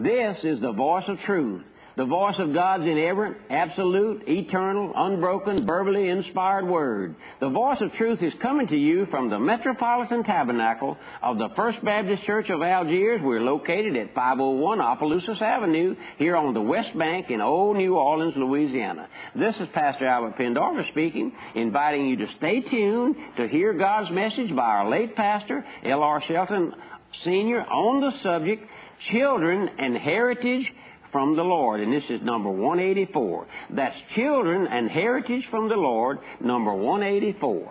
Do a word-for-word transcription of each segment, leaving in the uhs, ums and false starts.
This is the voice of truth, the voice of God's inerrant, absolute, eternal, unbroken, verbally inspired Word. The voice of truth is coming to you from the Metropolitan Tabernacle of the First Baptist Church of Algiers. We're located at five oh one Opelousas Avenue here on the West Bank in Old New Orleans, Louisiana. This is Pastor Albert Pendorfer speaking, inviting you to stay tuned to hear God's message by our late pastor, L R Shelton Senior, on the subject, Children and Heritage from the Lord, and this is number one eighty-four. That's Children and Heritage from the Lord, number one eighty-four.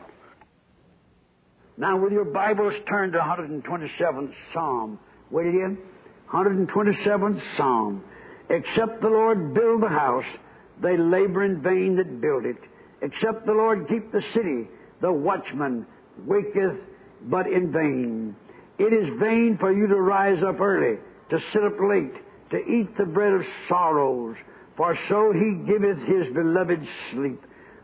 Now, with your Bibles, turn to one hundred twenty-seventh Psalm. Wait again. one hundred twenty-seventh Psalm. Except the Lord build the house, they labor in vain that build it. Except the Lord keep the city, the watchman waketh but in vain. It is vain for you to rise up early, to sit up late, to eat the bread of sorrows, for so he giveth his beloved sleep.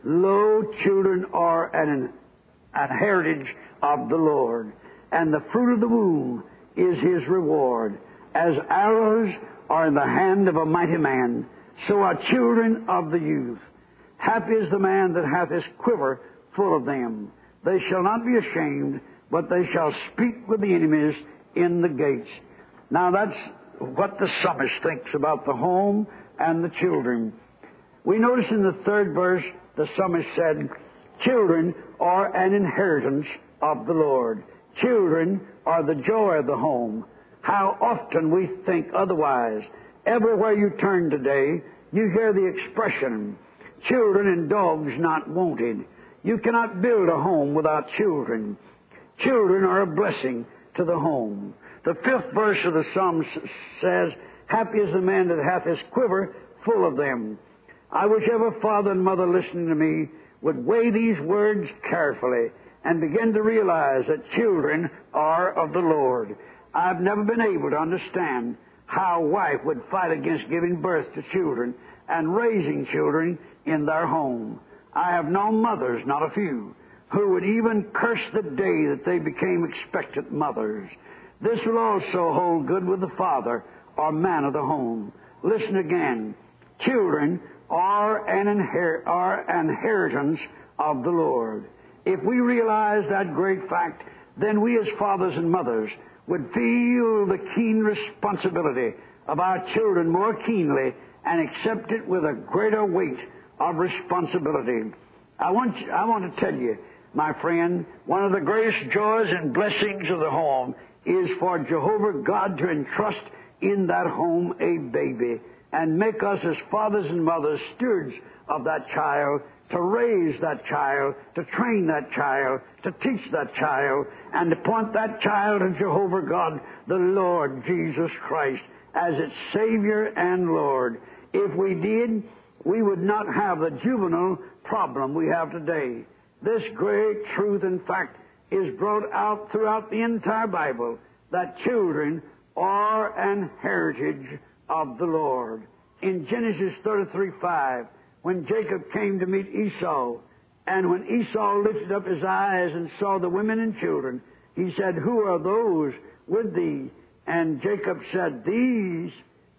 Lo, children are an, an heritage of the Lord, and the fruit of the womb is his reward. As arrows are in the hand of a mighty man, so are children of the youth. Happy is the man that hath his quiver full of them. They shall not be ashamed, but they shall speak with the enemies in the gates. Now that's what the psalmist thinks about the home and the children. We notice in the third verse, the psalmist said, children are an inheritance of the Lord. Children are the joy of the home. How often we think otherwise. Everywhere you turn today, you hear the expression, children and dogs not wanted. You cannot build a home without children. Children are a blessing to the home. The fifth verse of the Psalm says, happy is the man that hath his quiver full of them. I wish every father and mother listening to me would weigh these words carefully and begin to realize that children are of the Lord. I've never been able to understand how a wife would fight against giving birth to children and raising children in their home. I have known mothers, not a few, who would even curse the day that they became expectant mothers. This will also hold good with the father or man of the home. Listen again. Children are an, inher- are an inheritance of the Lord. If we realize that great fact, then we as fathers and mothers would feel the keen responsibility of our children more keenly and accept it with a greater weight of responsibility. I want, you, I want to tell you, my friend, one of the greatest joys and blessings of the home is for Jehovah God to entrust in that home a baby and make us as fathers and mothers stewards of that child, to raise that child, to train that child, to teach that child, and to point that child to Jehovah God, the Lord Jesus Christ, as its Savior and Lord. If we did, we would not have the juvenile problem we have today. This great truth, in fact, is brought out throughout the entire Bible, that children are an heritage of the Lord. In Genesis thirty-three five, when Jacob came to meet Esau, and when Esau lifted up his eyes and saw the women and children, he said, who are those with thee? And Jacob said, these,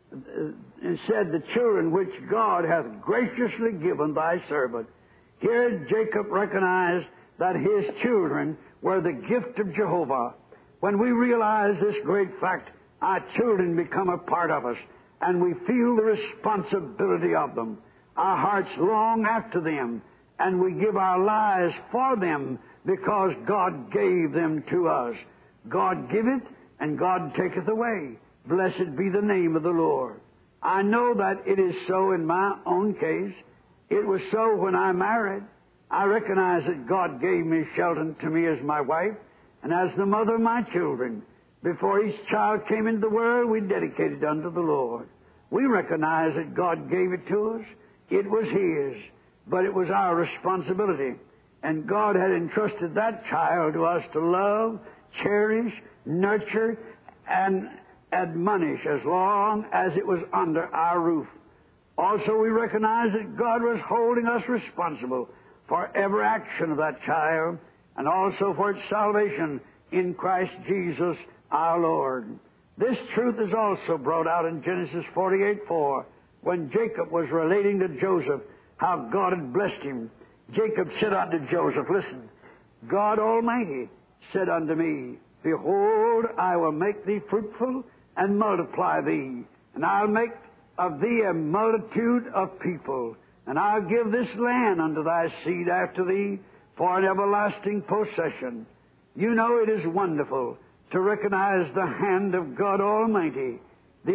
and said, the children which God hath graciously given thy servant. Here Jacob recognized that his children were the gift of Jehovah. When we realize this great fact, our children become a part of us, and we feel the responsibility of them. Our hearts long after them, and we give our lives for them because God gave them to us. God giveth, and God taketh away. Blessed be the name of the Lord. I know that it is so in my own case. It was so when I married. I recognize that God gave me Shelton to me as my wife and as the mother of my children. Before each child came into the world, we dedicated unto the Lord. We recognize that God gave it to us. It was His, but it was our responsibility. And God had entrusted that child to us to love, cherish, nurture, and admonish as long as it was under our roof. Also, we recognize that God was holding us responsible for every action of that child, and also for its salvation in Christ Jesus our Lord. This truth is also brought out in Genesis forty-eight four, when Jacob was relating to Joseph how God had blessed him. Jacob said unto Joseph, listen, God Almighty said unto me, behold, I will make thee fruitful and multiply thee, and I'll make of thee a multitude of people, and I'll give this land unto thy seed after thee for an everlasting possession. You know it is wonderful to recognize the hand of God Almighty, the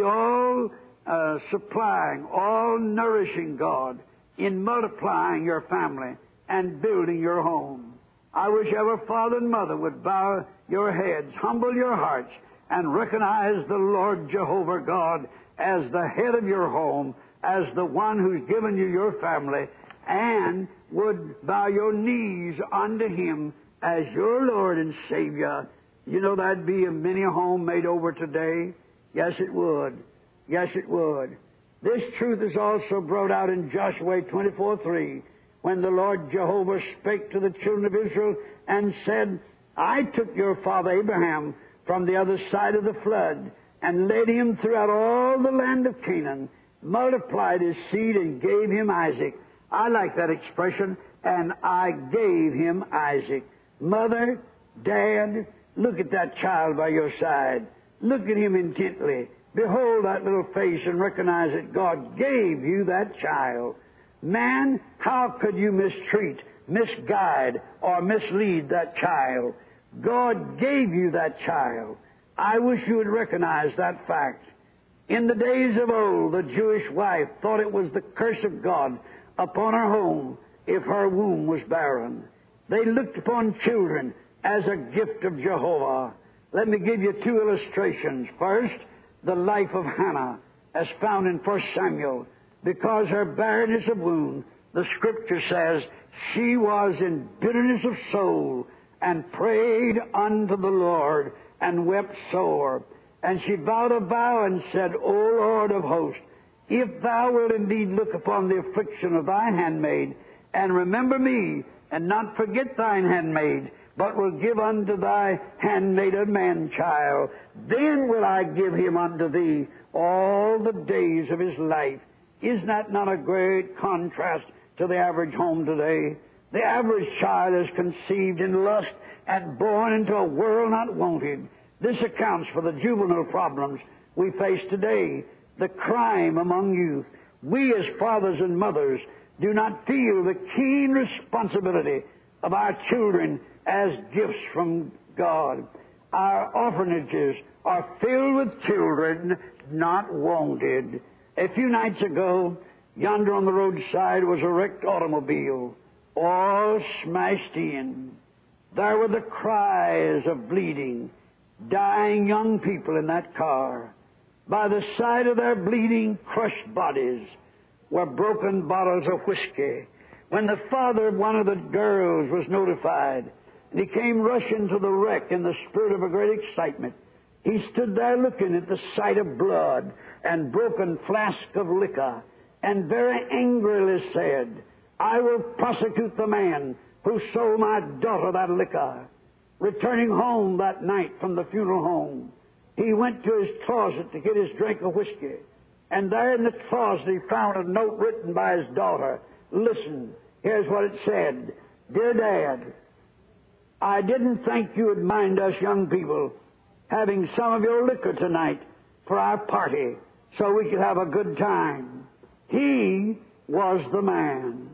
all-supplying, uh, all-nourishing God in multiplying your family and building your home. I wish every father and mother would bow your heads, humble your hearts, and recognize the Lord Jehovah God as the head of your home, as the one who's given you your family, and would bow your knees unto Him as your Lord and Savior. You know that'd be a many home made over today. Yes, it would. Yes, it would. This truth is also brought out in Joshua twenty-four three, when the Lord Jehovah spake to the children of Israel and said, I took your father Abraham from the other side of the flood and led him throughout all the land of Canaan, multiplied his seed and gave him Isaac. I like that expression, and I gave him Isaac. Mother, Dad, look at that child by your side. Look at him intently. Behold that little face and recognize that God gave you that child. Man, how could you mistreat, misguide, or mislead that child? God gave you that child. I wish you would recognize that fact. In the days of old, the Jewish wife thought it was the curse of God upon her home if her womb was barren. They looked upon children as a gift of Jehovah. Let me give you two illustrations. First, the life of Hannah, as found in First Samuel. Because her barrenness of womb, the Scripture says, she was in bitterness of soul and prayed unto the Lord and wept sore. And she vowed a vow and said, O Lord of hosts, if thou wilt indeed look upon the affliction of thine handmaid, and remember me, and not forget thine handmaid, but will give unto thy handmaid a man-child, then will I give him unto thee all the days of his life. Is that not a great contrast to the average home today? The average child is conceived in lust and born into a world not wanted. This accounts for the juvenile problems we face today, the crime among youth. We as fathers and mothers do not feel the keen responsibility of our children as gifts from God. Our orphanages are filled with children not wanted. A few nights ago, yonder on the roadside was a wrecked automobile, all smashed in. There were the cries of bleeding, dying young people in that car. By the side of their bleeding, crushed bodies were broken bottles of whiskey. When the father of one of the girls was notified, and he came rushing to the wreck in the spirit of a great excitement, he stood there looking at the sight of blood and broken flask of liquor, and very angrily said, I will prosecute the man who sold my daughter that liquor. Returning home that night from the funeral home, he went to his closet to get his drink of whiskey. And there in the closet he found a note written by his daughter. Listen, here's what it said. Dear Dad, I didn't think you would mind us young people having some of your liquor tonight for our party so we could have a good time. He was the man.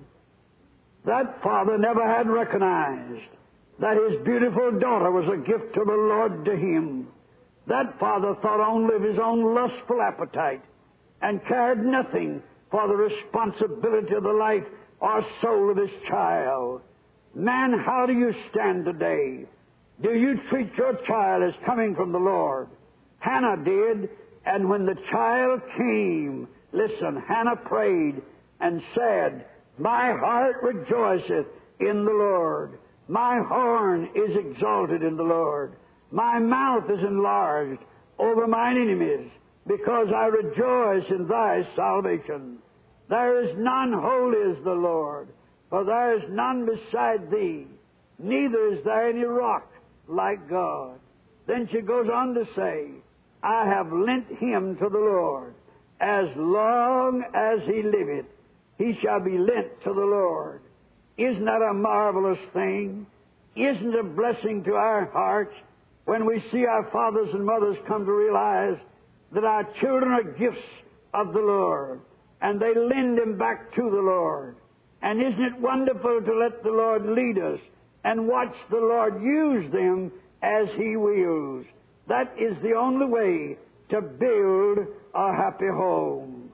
That father never had recognized that his beautiful daughter was a gift to the Lord to him. That father thought only of his own lustful appetite and cared nothing for the responsibility of the life or soul of his child. Man, how do you stand today? Do you treat your child as coming from the Lord? Hannah did, and when the child came, listen, Hannah prayed and said, my heart rejoiceth in the Lord. My horn is exalted in the Lord. My mouth is enlarged over mine enemies, because I rejoice in thy salvation. There is none holy as the Lord, for there is none beside thee, neither is there any rock like God. Then she goes on to say, I have lent him to the Lord. As long as he liveth, he shall be lent to the Lord. Isn't that a marvelous thing? Isn't it a blessing to our hearts when we see our fathers and mothers come to realize that our children are gifts of the Lord, and they lend them back to the Lord? And isn't it wonderful to let the Lord lead us and watch the Lord use them as He wills? That is the only way to build a happy home.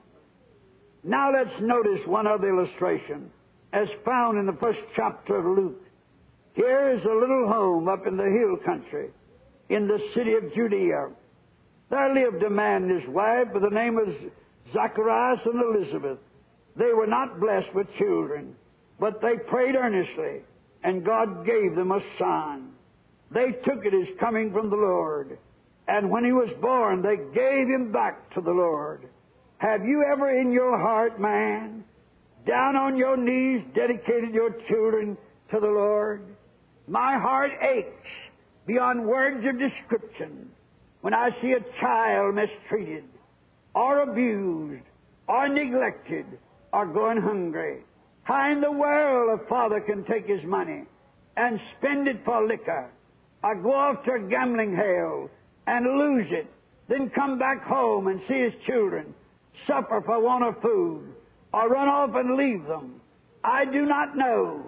Now let's notice one other illustration as found in the first chapter of Luke. Here is a little home up in the hill country in the city of Judea. There lived a man and his wife by the name of Zacharias and Elizabeth. They were not blessed with children, but they prayed earnestly, and God gave them a son. They took it as coming from the Lord, and when he was born, they gave him back to the Lord. Have you ever in your heart, man, down on your knees, dedicated your children to the Lord? My heart aches beyond words of description when I see a child mistreated, or abused, or neglected, or going hungry. How in the world a father can take his money and spend it for liquor, or go off to a gambling hell and lose it, then come back home and see his children suffer for want of food, or run off and leave them? I do not know.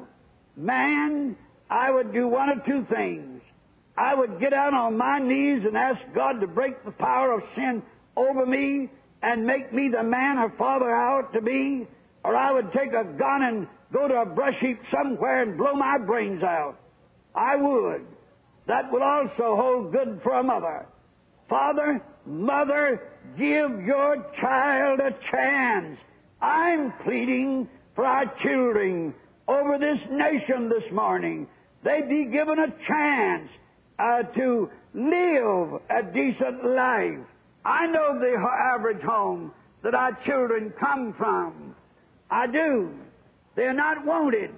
Man, I would do one of two things. I would get out on my knees and ask God to break the power of sin over me and make me the man or father I ought to be, or I would take a gun and go to a brush heap somewhere and blow my brains out. I would. That would also hold good for a mother. Father, mother, give your child a chance. I'm pleading for our children over this nation this morning. They be given a chance uh, to live a decent life. I know the average home that our children come from. I do. They're not wanted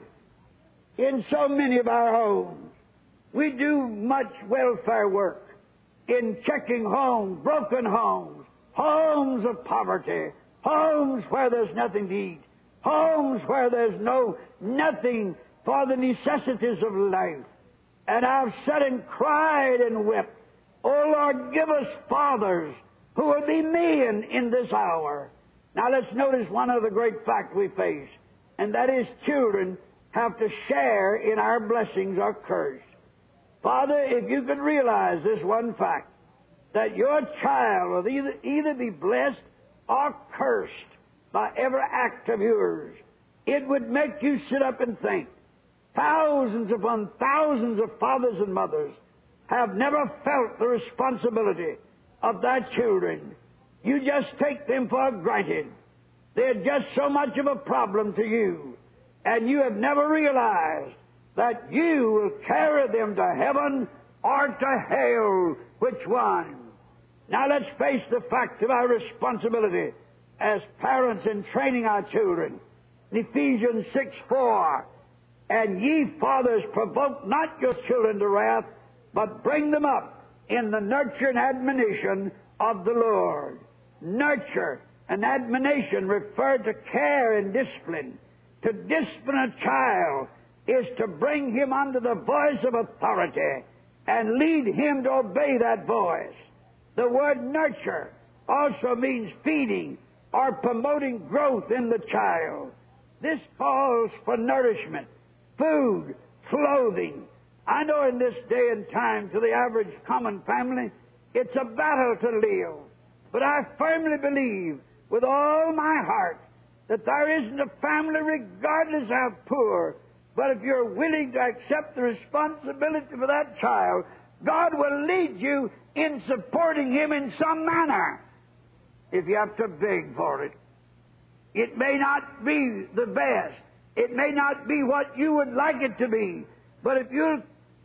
in so many of our homes. We do much welfare work in checking homes, broken homes, homes of poverty, homes where there's nothing to eat, homes where there's no nothing for the necessities of life. And I've sat and cried and wept, oh Lord, give us fathers who will be men in this hour. Now let's notice one other great fact we face, and that is children have to share in our blessings or curse. Father, if you could realize this one fact, that your child will either, either be blessed or cursed by every act of yours, it would make you sit up and think. Thousands upon thousands of fathers and mothers have never felt the responsibility of their children. You just take them for granted. They're just so much of a problem to you, and you have never realized that you will carry them to heaven or to hell. Which one? Now let's face the fact of our responsibility as parents in training our children. In Ephesians six four, and ye fathers provoke not your children to wrath, but bring them up in the nurture and admonition of the Lord. Nurture and admonition refer to care and discipline. To discipline a child is to bring him under the voice of authority and lead him to obey that voice. The word nurture also means feeding or promoting growth in the child. This calls for nourishment, food, clothing. I know in this day and time, to the average common family, it's a battle to live. But I firmly believe with all my heart that there isn't a family, regardless how poor, but if you're willing to accept the responsibility for that child, God will lead you in supporting him in some manner. If you have to beg for it, it may not be the best. It may not be what you would like it to be. But if you'll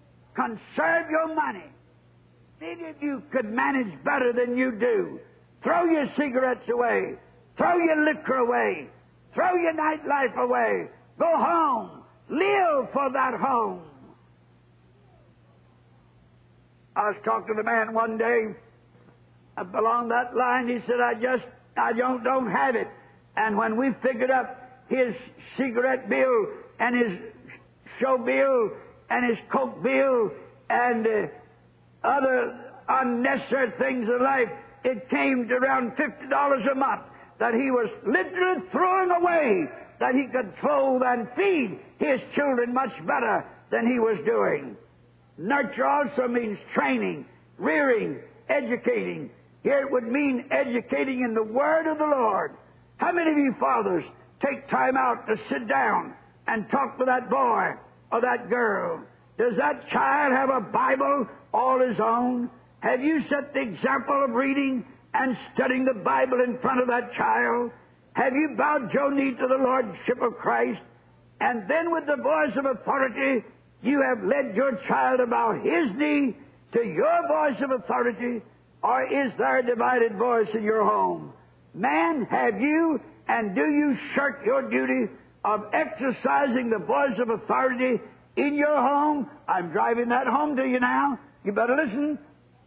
conserve your money, maybe if you could manage better than you do, throw your cigarettes away, throw your liquor away, throw your nightlife away, go home, live for that home. I was talking to the man one day along that line, he said, I just, I don't, don't have it. And when we figured up his cigarette bill and his show bill and his coke bill and uh, other unnecessary things in life, it came to around fifty dollars a month that he was literally throwing away, that he could clothe and feed his children much better than he was doing. Nurture also means training, rearing, educating. Here it would mean educating in the Word of the Lord. How many of you fathers take time out to sit down and talk with that boy or that girl? Does that child have a Bible all his own? Have you set the example of reading and studying the Bible in front of that child? Have you bowed your knee to the Lordship of Christ? And then with the voice of authority, you have led your child to bow his knee to your voice of authority? Or is there a divided voice in your home? Man, have you and do you shirk your duty of exercising the voice of authority in your home? I'm driving that home to you now. You better listen.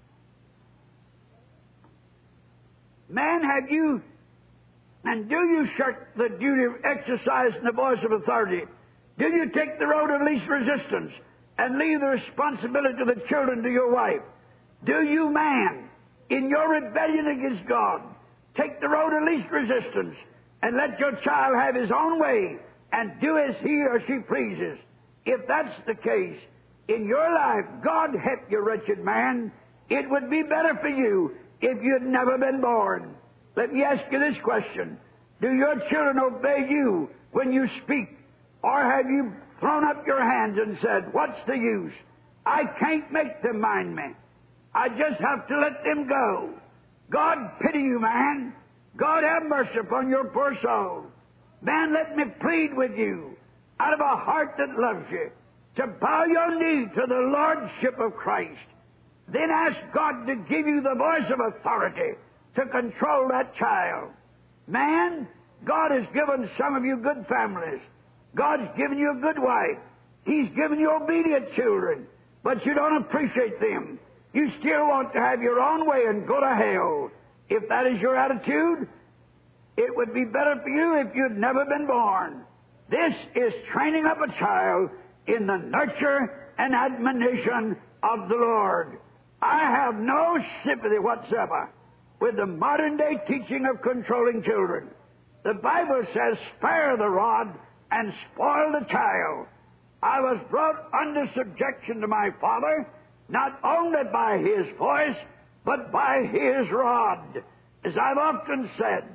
Man, have you and do you shirk the duty of exercising the voice of authority? Do you take the road of least resistance and leave the responsibility of the children to your wife? Do you, man, in your rebellion against God, take the road of least resistance and let your child have his own way and do as he or she pleases? If that's the case in your life, God help you, wretched man. It would be better for you if you'd never been born. Let me ask you this question. Do your children obey you when you speak? Or have you thrown up your hands and said, what's the use? I can't make them mind me. I just have to let them go. God pity you, man. God have mercy upon your poor soul. Man, let me plead with you out of a heart that loves you to bow your knee to the Lordship of Christ. Then ask God to give you the voice of authority to control that child. Man, God has given some of you good families. God's given you a good wife. He's given you obedient children. But you don't appreciate them. You still want to have your own way and go to hell. If that is your attitude, it would be better for you if you'd never been born. This is training up a child in the nurture and admonition of the Lord. I have no sympathy whatsoever with the modern-day teaching of controlling children. The Bible says, spare the rod and spoil the child. I was brought under subjection to my father, not only by his voice, but by his rod. As I've often said,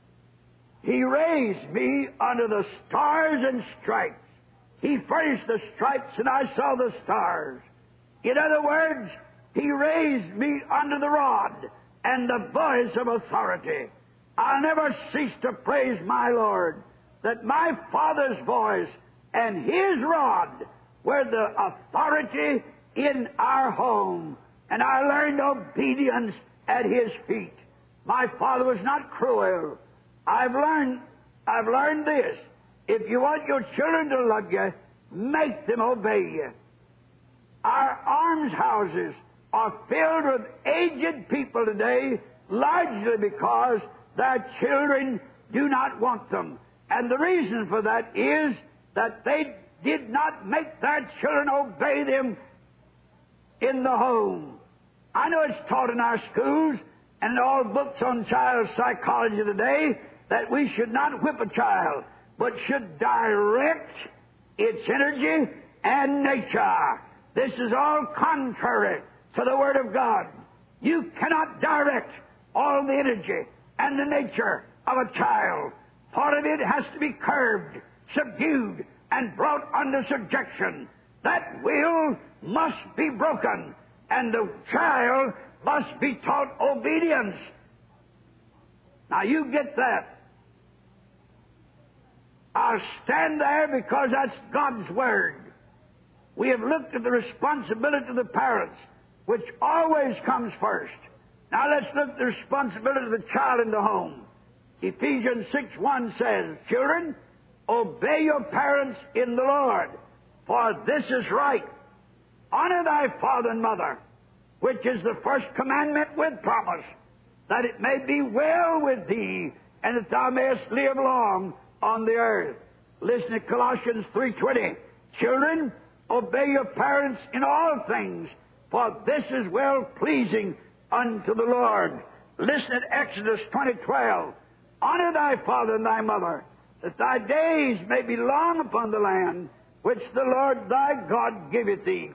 he raised me under the stars and stripes. He furnished the stripes, and I saw the stars. In other words, he raised me under the rod and the voice of authority. I'll never cease to praise my Lord that my Father's voice and his rod were the authority in our home. And I learned obedience at his feet. My father was not cruel. I've learned, I've learned this. If you want your children to love you, make them obey you. Our almshouses are filled with aged people today, largely because their children do not want them. And the reason for that is that they did not make their children obey them in the home. I know it's taught in our schools and in all books on child psychology today that we should not whip a child, but should direct its energy and nature. This is all contrary to the Word of God. You cannot direct all the energy and the nature of a child. Part of it has to be curbed, subdued, and brought under subjection. That will must be broken, and the child must be taught obedience. Now you get that. I'll stand there because that's God's Word. We have looked at the responsibility of the parents, which always comes first. Now let's look at the responsibility of the child in the home. Ephesians six one says, children, obey your parents in the Lord, for this is right. Honor thy father and mother, which is the first commandment with promise, that it may be well with thee, and that thou mayest live long on the earth. Listen to Colossians three twenty. Children, obey your parents in all things, for this is well-pleasing unto the Lord. Listen at Exodus twenty twelve. Honor thy father and thy mother, that thy days may be long upon the land which the Lord thy God giveth thee.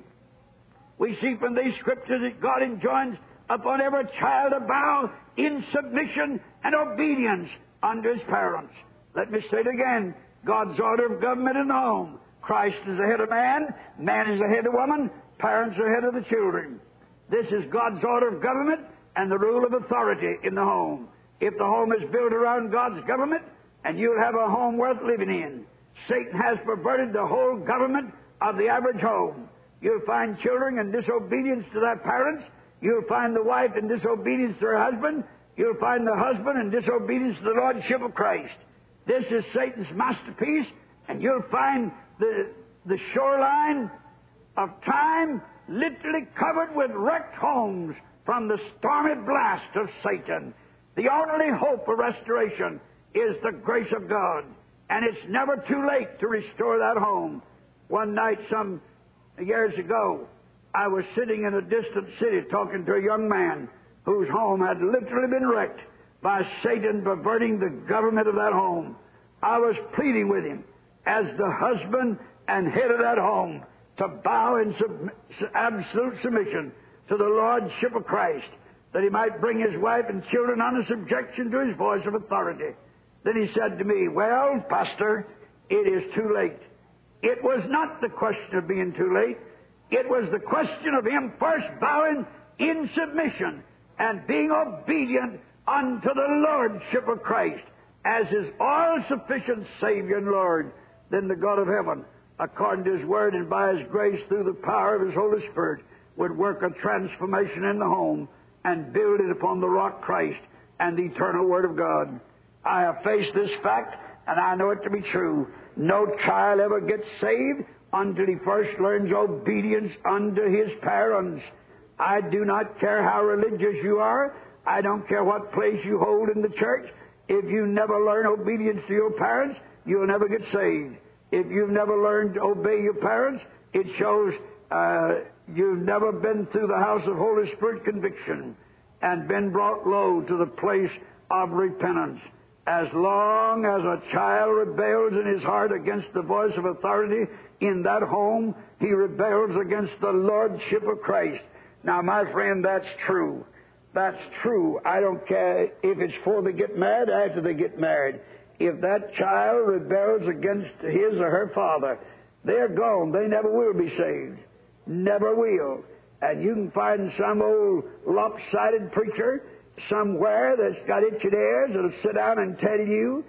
We see from these scriptures that God enjoins upon every child to bow in submission and obedience unto his parents. Let me say it again. God's order of government in the home. Christ is the head of man, man is the head of woman, parents are head of the children. This is God's order of government and the rule of authority in the home. If the home is built around God's government, and you'll have a home worth living in. Satan has perverted the whole government of the average home. You'll find children in disobedience to their parents. You'll find the wife in disobedience to her husband. You'll find the husband in disobedience to the Lordship of Christ. This is Satan's masterpiece, and you'll find the, the shoreline of time literally covered with wrecked homes from the stormy blast of Satan. The only hope for restoration is the grace of God, and it's never too late to restore that home. One night some years ago, I was sitting in a distant city talking to a young man whose home had literally been wrecked by Satan perverting the government of that home. I was pleading with him as the husband and head of that home to bow in sub- absolute submission to the Lordship of Christ, that he might bring his wife and children under subjection to his voice of authority. Then he said to me, well, Pastor, it is too late. It was not the question of being too late. It was the question of him first bowing in submission and being obedient unto the Lordship of Christ as his all-sufficient Savior and Lord. Then the God of heaven, according to his word and by his grace through the power of his Holy Spirit, would work a transformation in the home and build it upon the rock Christ and the eternal Word of God. I have faced this fact, and I know it to be true. No child ever gets saved until he first learns obedience unto his parents. I do not care how religious you are. I don't care what place you hold in the church. If you never learn obedience to your parents, you'll never get saved. If you've never learned to obey your parents, it shows uh, you've never been through the house of Holy Spirit conviction and been brought low to the place of repentance. As long as a child rebels in his heart against the voice of authority in that home, he rebels against the Lordship of Christ. Now, my friend, that's true. That's true. I don't care if it's before they get married or after they get married. If that child rebels against his or her father, they're gone. They never will be saved. Never will. And you can find some old lopsided preacher somewhere that's got itchy ears that'll sit down and tell you,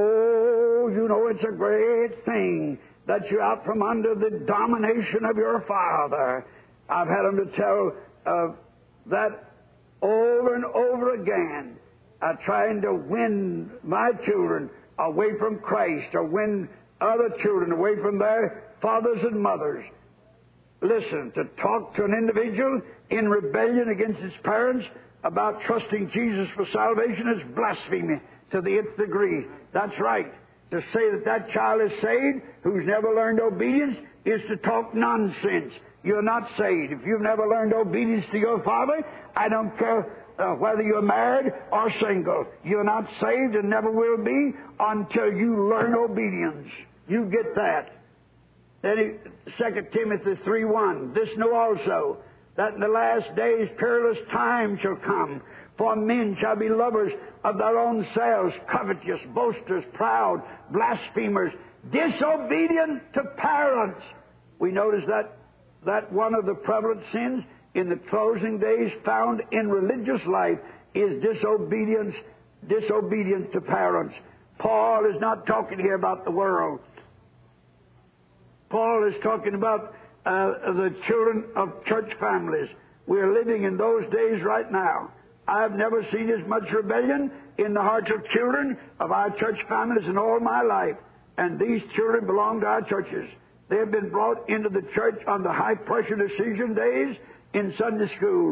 oh, you know, it's a great thing that you're out from under the domination of your father. I've had them to tell uh, that over and over again, uh, trying to win my children away from Christ or win other children away from their fathers and mothers. Listen, to talk to an individual in rebellion against his parents about trusting Jesus for salvation is blasphemy to the nth degree. That's right. To say that that child is saved who's never learned obedience is to talk nonsense. You're not saved. If you've never learned obedience to your father, I don't care uh, whether you're married or single. You're not saved and never will be until you learn obedience. You get that. Then Second Timothy three one, this know also, that in the last days perilous times shall come. For men shall be lovers of their own selves, covetous, boasters, proud, blasphemers, disobedient to parents. We notice that that one of the prevalent sins in the closing days found in religious life is disobedience, disobedience to parents. Paul is not talking here about the world. Paul is talking about uh, the children of church families. We're living in those days right now. I've never seen as much rebellion in the hearts of children of our church families in all my life. And these children belong to our churches. They've been brought into the church on the high-pressure decision days in Sunday school.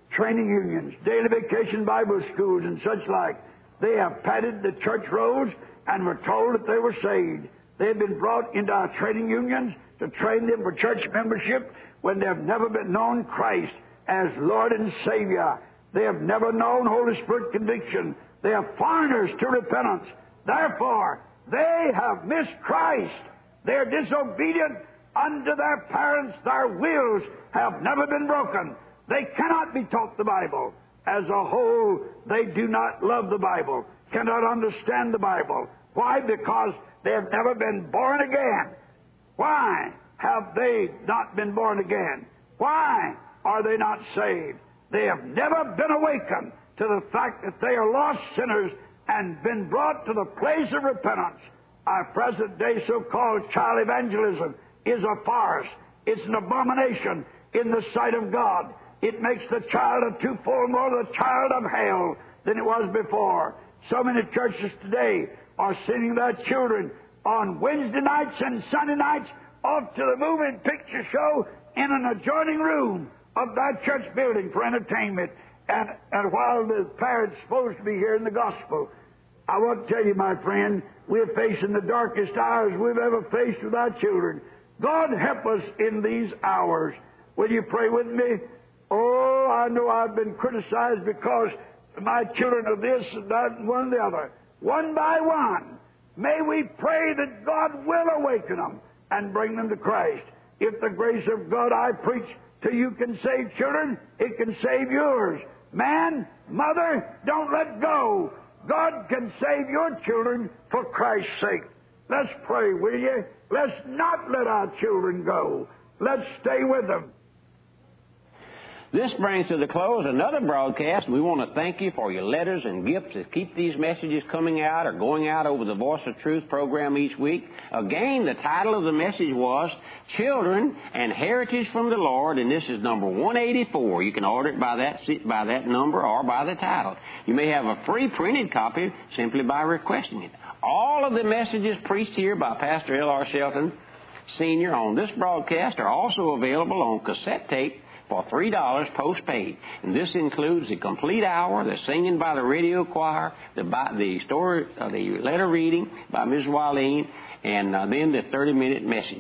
training unions, daily vacation Bible schools, and such like. They have patted the church roads and were told that they were saved. They have been brought into our training unions to train them for church membership when they have never been known Christ as Lord and Savior. They have never known Holy Spirit conviction. They are foreigners to repentance. Therefore, they have missed Christ. They are disobedient unto their parents. Their wills have never been broken. They cannot be taught the Bible. As a whole, they do not love the Bible, cannot understand the Bible. Why? Because they have never been born again. Why have they not been born again? Why are they not saved? They have never been awakened to the fact that they are lost sinners and been brought to the place of repentance. Our present day so-called child evangelism is a farce. It's an abomination in the sight of God. It makes the child a twofold more the child of hell than it was before. So many churches today are sending their children on Wednesday nights and Sunday nights off to the moving picture show in an adjoining room of that church building for entertainment. And, and while the parents supposed to be hearing the gospel, I want to tell you, my friend, we're facing the darkest hours we've ever faced with our children. God help us in these hours. Will you pray with me? Oh, I know I've been criticized because my children are this and that and one and the other. One by one, may we pray that God will awaken them and bring them to Christ. If the grace of God I preach to you can save children, it can save yours. Man, mother, don't let go. God can save your children for Christ's sake. Let's pray, will you? Let's not let our children go. Let's stay with them. This brings to the close another broadcast. We want to thank you for your letters and gifts that keep these messages coming out or going out over the Voice of Truth program each week. Again, the title of the message was Children and Heritage from the Lord, and this is number one eighty-four. You can order it by that by that number or by the title. You may have a free printed copy simply by requesting it. All of the messages preached here by Pastor L R Shelton, Senior, on this broadcast are also available on cassette tape for three dollars postpaid. And this includes the complete hour, the singing by the radio choir, the the story, uh, the letter reading by Miz Wileen, and uh, then the thirty-minute message.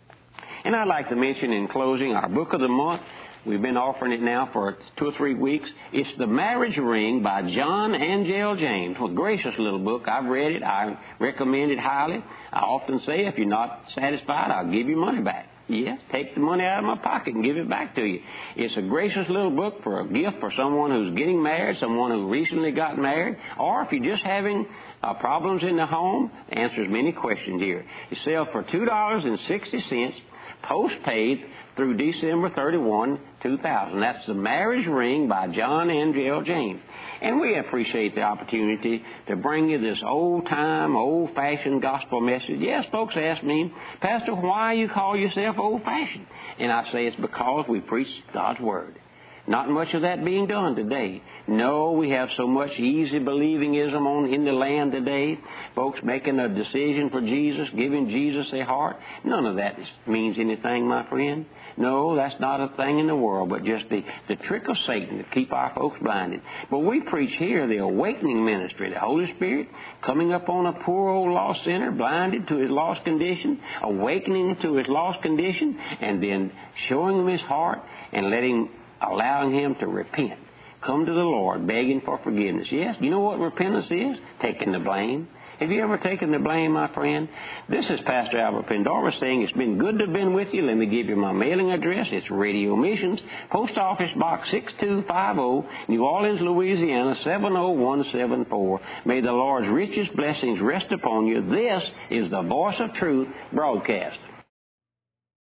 And I'd like to mention in closing our book of the month. We've been offering it now for two or three weeks. It's The Marriage Ring by John Angel James. Well, gracious little book. I've read it. I recommend it highly. I often say, if you're not satisfied, I'll give you money back. Yes, take the money out of my pocket and give it back to you. It's a gracious little book for a gift for someone who's getting married, someone who recently got married, or if you're just having uh, problems in the home, it answers many questions here. It sells for two dollars and sixty cents postpaid through December thirty-first, two thousand. That's The Marriage Ring by John Angel James. And we appreciate the opportunity to bring you this old-time, old-fashioned gospel message. Yes, folks ask me, Pastor, why you call yourself old-fashioned? And I say it's because we preach God's Word. Not much of that being done today. No, we have so much easy believingism on in the land today. Folks making a decision for Jesus, giving Jesus their heart. None of that means anything, my friend. No, that's not a thing in the world, but just the, the trick of Satan to keep our folks blinded. But we preach here the awakening ministry, the Holy Spirit coming up on a poor old lost sinner, blinded to his lost condition, awakening to his lost condition, and then showing him his heart and letting allowing him to repent. Come to the Lord, begging for forgiveness. Yes, you know what repentance is? Taking the blame. Have you ever taken the blame, my friend? This is Pastor Albert Pendarvis saying it's been good to have been with you. Let me give you my mailing address. It's Radio Missions, Post Office Box six two five zero, New Orleans, Louisiana, seven oh one seven four. May the Lord's richest blessings rest upon you. This is the Voice of Truth broadcast.